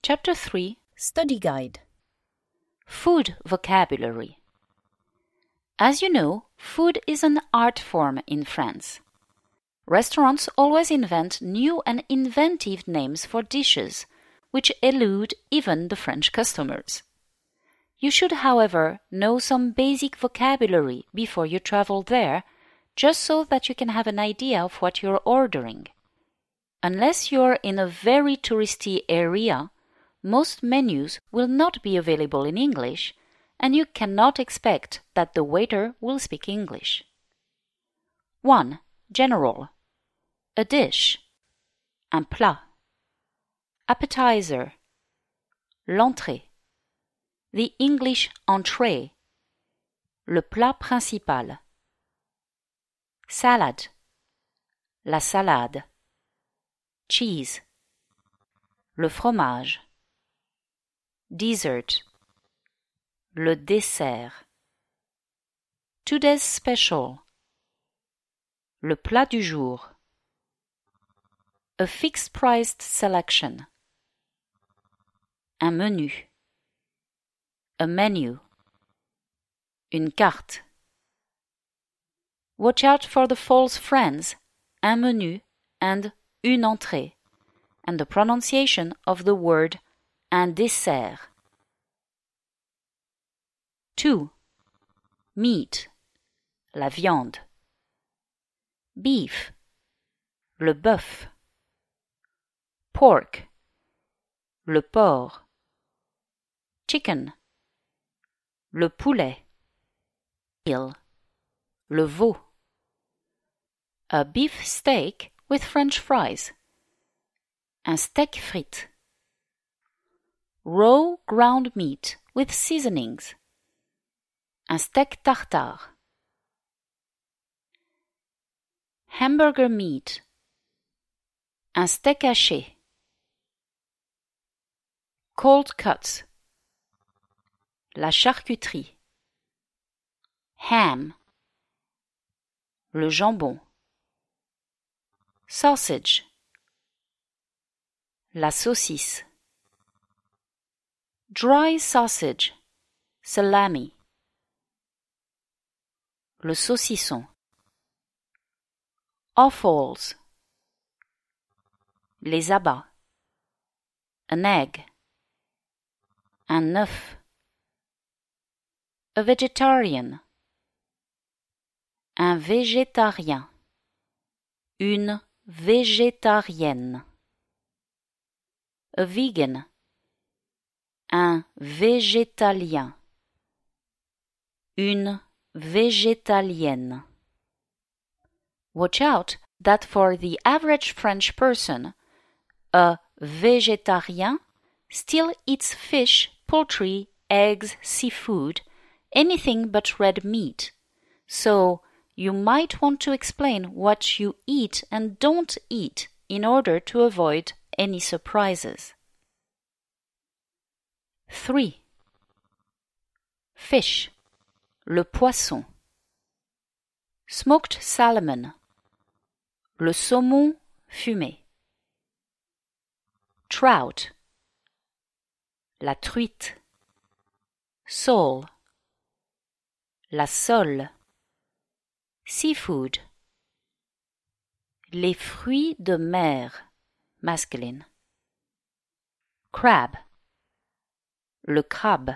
Chapter 3 Study Guide. Food Vocabulary. As you know, food is an art form in France. Restaurants always invent new and inventive names for dishes, which elude even the French customers. You should, however, know some basic vocabulary before you travel there, just so that you can have an idea of what you're ordering. Unless you're in a very touristy area, most menus will not be available in English, and you cannot expect that the waiter will speak English. 1. General. A dish. Un plat. Appetizer. L'entrée. The English entrée. Le plat principal. Salad. La salade. Cheese. Le fromage. Dessert. Le dessert. Today's special. Le plat du jour. A fixed-priced selection. Un menu. A menu. Une carte. Watch out for the false friends, un menu and une entrée, and the pronunciation of the word un dessert. 2. Meat. La viande. Beef. Le bœuf. Pork. Le porc. Chicken. Le poulet. Veal. Le veau. A beef steak with French fries. Un steak frites. Raw ground meat with seasonings. Un steak tartare. Hamburger meat. Un steak haché. Cold cuts. La charcuterie. Ham. Le jambon. Sausage. La saucisse. Dry sausage. Salami. Le saucisson. Offals. Les abats. An egg. Un œuf. A vegetarian. Un végétarien. Une végétarienne. A vegan. Un végétalien. Une végétalienne. Watch out that for the average French person, a végétarien still eats fish, poultry, eggs, seafood, anything but red meat. So, you might want to explain what you eat and don't eat in order to avoid any surprises. 3. Fish. Le poisson. Smoked salmon. Le saumon fumé. Trout. La truite. Sole. La sole. Seafood. Les fruits de mer, masculine. Crab. Le crabe.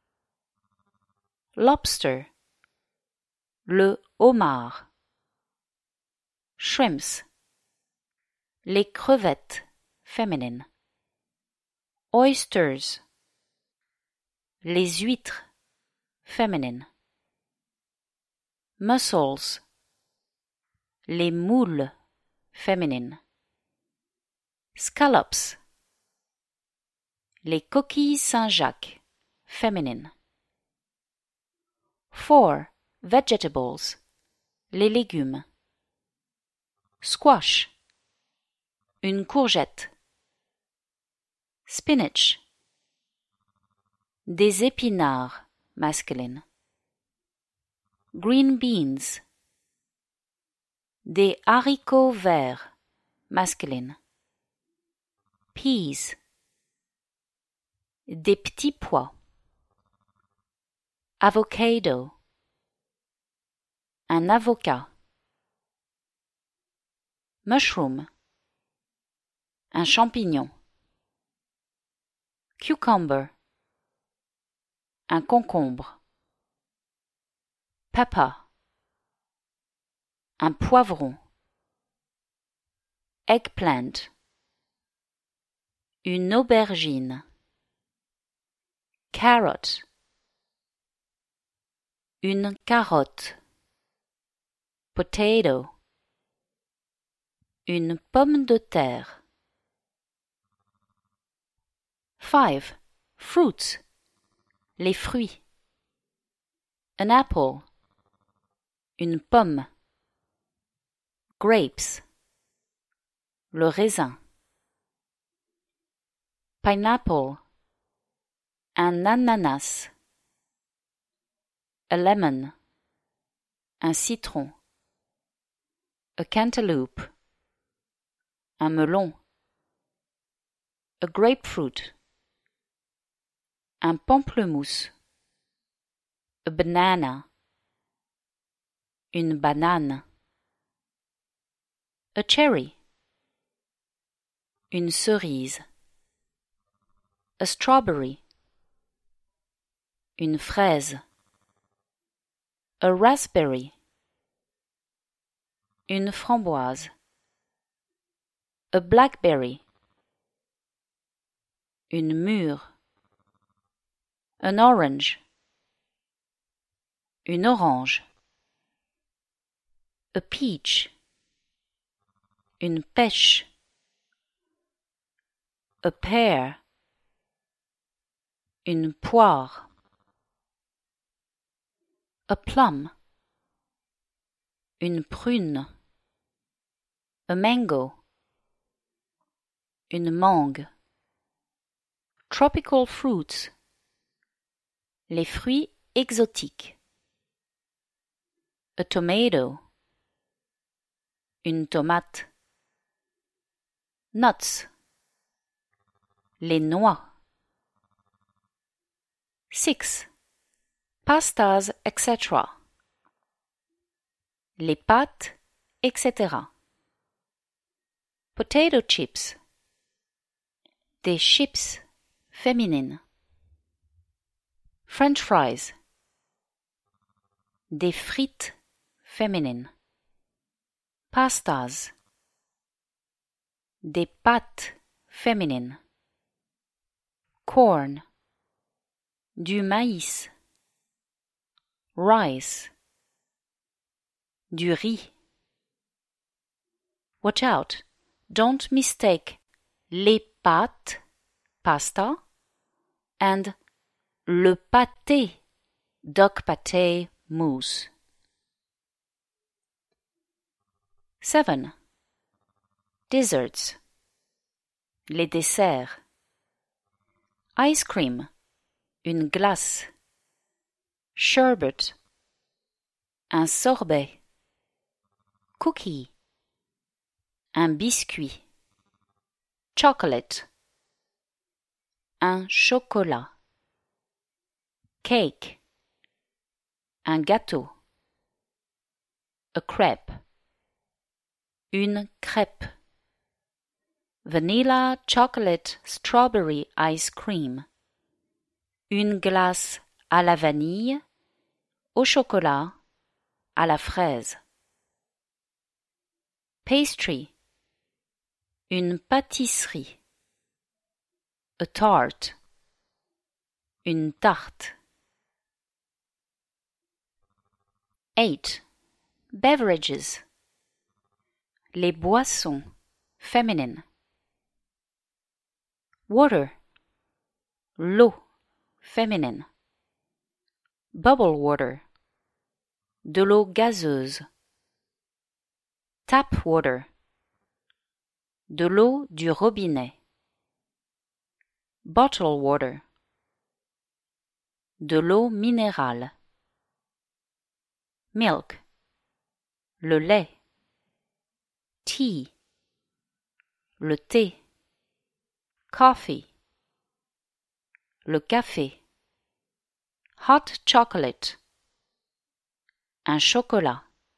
Lobster. Le homard. Shrimps. Les crevettes, féminine. Oysters. Les huîtres, féminine. Mussels. Les moules, féminine. Scallops. Les coquilles Saint-Jacques, féminine. 4. Vegetables. Les légumes. Squash. Une courgette. Spinach. Des épinards, masculine. Green beans. Des haricots verts, masculine. Peas. des petits pois. Avocado, un avocat. Mushroom, un champignon. Cucumber, un concombre. Pepper, un poivron. Eggplant, une aubergine. Carrot, une carotte. Potato, une pomme de terre. 5. Fruits, les fruits. An apple, une pomme. Grapes, le raisin. Pineapple, un ananas. A lemon, un citron. A cantaloupe, un melon. A grapefruit, un pamplemousse. A banana, une banane. A cherry, une cerise. A strawberry, une fraise. A raspberry, une framboise. A blackberry, une mûre. An orange, une orange. A peach, une pêche. A pear, une poire. A plum, une prune. A mango, une mangue. Tropical fruits, les fruits exotiques. A tomato, une tomate. Nuts, les noix. 6. Pastas, etc. Les pâtes, etc. Potato chips, des chips féminines. French fries, des frites féminines. Pastas, des pâtes féminines. Corn, du maïs. Rice, du riz. Watch out, don't mistake les pâtes, pasta, and le pâté, duck pâté, mousse. 7. Desserts, les desserts. Ice cream, une glace. Sherbet, un sorbet. Cookie, un biscuit. Chocolate, un chocolat. Cake, un gâteau. A crepe, une crêpe. Vanilla chocolate strawberry ice cream, une glace à la vanille, au chocolat, à la fraise. Pastry, une pâtisserie. A tart, une tarte. 8. Beverages, les boissons féminines. Water, l'eau féminine. Bubble water, de l'eau gazeuse. Tap water, de l'eau du robinet. Bottle water, de l'eau minérale. Milk, le lait. Tea, le thé. Coffee, le café. Hot chocolate. Un chocolat.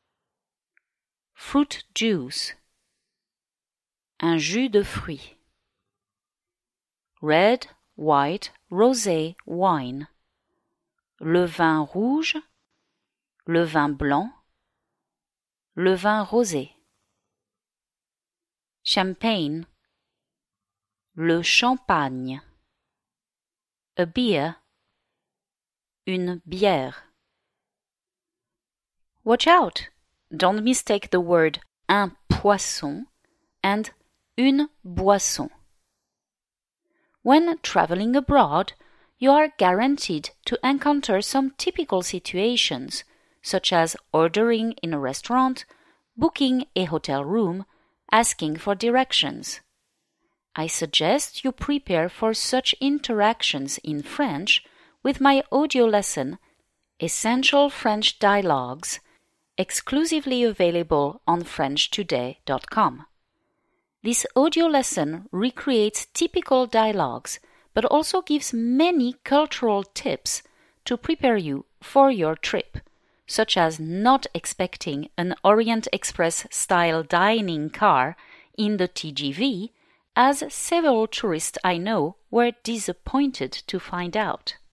Fruit juice. Un jus de fruits. Red, white, rosé wine. Le vin rouge, le vin blanc, le vin rosé. Champagne. Le champagne. A beer. Une bière. Watch out! Don't mistake the word un poisson and une boisson. When traveling abroad, you are guaranteed to encounter some typical situations, such as ordering in a restaurant, booking a hotel room, asking for directions. I suggest you prepare for such interactions in French with my audio lesson, Essential French Dialogues, exclusively available on FrenchToday.com. This audio lesson recreates typical dialogues, but also gives many cultural tips to prepare you for your trip, such as not expecting an Orient Express-style dining car in the TGV, as several tourists I know were disappointed to find out.